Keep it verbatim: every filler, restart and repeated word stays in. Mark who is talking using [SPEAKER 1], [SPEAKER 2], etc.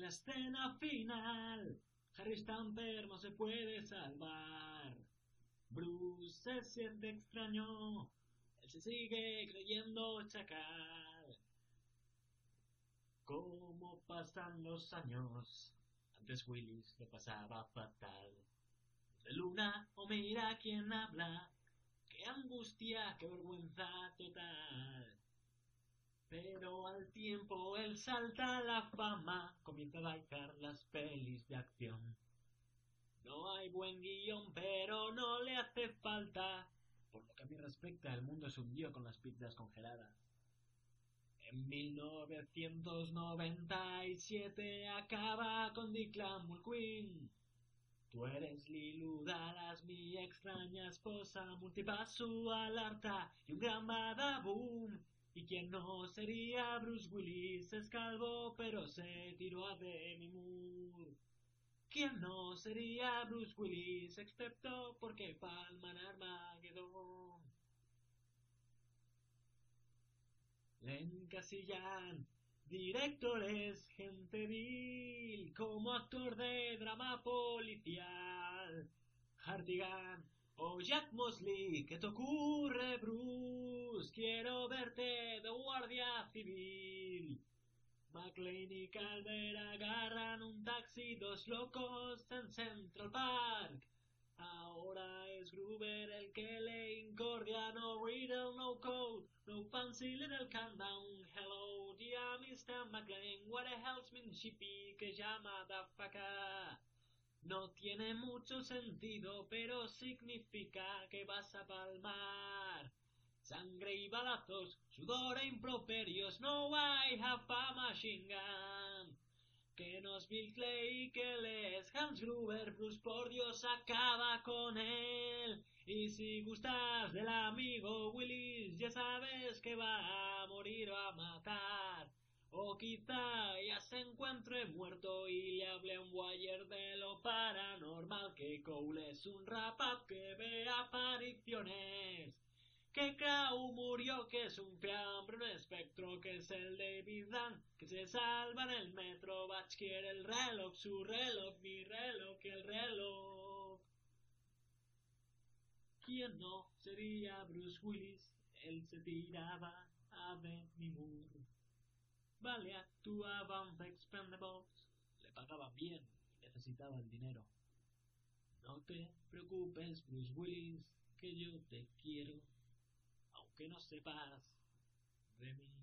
[SPEAKER 1] la escena final, Harry está enfermo, se puede salvar. Bruce se siente extraño, él se sigue creyendo chacal. ¿Cómo pasan los años? Antes Willis le pasaba fatal. De Luna, o mira quién habla, qué angustia, qué vergüenza total. Pero al tiempo él salta a la fama, comienza a bailar las pelis de acción. No hay buen guión, pero no le hace falta. Por lo que a mí respecta, el mundo se hundió con las pizzas congeladas. En mil novecientos noventa y siete acaba con Declan Mulqueen. Tú eres Lilu Dallas, mi extraña esposa, multipaso alerta y un gran badaboom. ¿Y quién no sería Bruce Willis? Es calvo, pero se tiró a Demi Moore. ¿Quién no sería Bruce Willis? Excepto porque palman Armageddon. Le encasillan directores, gente vil, como actor de drama policial. Hartigan o Jack Mosley, ¿qué te ocurre, Bruce? Quiero verte de guardia civil. McLean y Calder agarran un taxi, dos locos en Central Park. Ahora es Gruber el que le incordia, no riddle, no code, no fancy little countdown. Hello, dear mister McLean, what the hell's mean shippy que llama da faca? No tiene mucho sentido, pero significa que vas a palmar. Sangre y balazos, sudor e improperios, no I have a machine gun. Que nos Bill Clay, que les Hans Gruber, Bruce, por Dios, acaba con él. Y si gustas del amigo Willis, ya sabes que va a morir o a matar. O quizá ya se encuentre muerto y le hable un wire de lo paranormal, que Cole es un rapaz que ve apariciones. Que Crow murió, que es un fiambre, un espectro, que es el David Dunn, que se salva en el metro. Batch quiere el reloj, su reloj, mi reloj, el reloj. ¿Quién no sería Bruce Willis? Él se tiraba a Demi Moore. Vale, actuaban The Expendables, le pagaban bien y necesitaba el dinero. No te preocupes, Bruce Willis, que yo te quiero, aunque no sepas de mí.